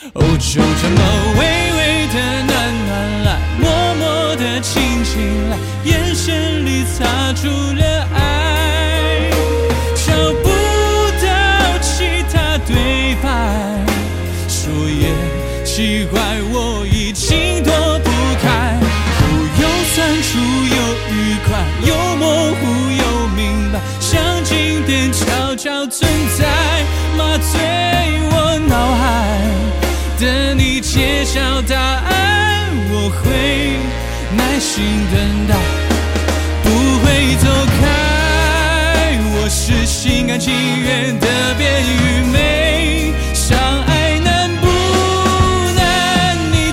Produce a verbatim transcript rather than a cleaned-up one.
哦，就这么微微的暖暖来，默默的亲亲来，眼神里擦出了爱，找不到其他对白，说也奇怪，我已经躲不开，不用酸楚又愉快，又模糊又明白，像经典悄悄存在，麻醉我脑海，等你揭晓答案，我会耐心等待，不会走开，我是心甘情愿的变愚昧，相爱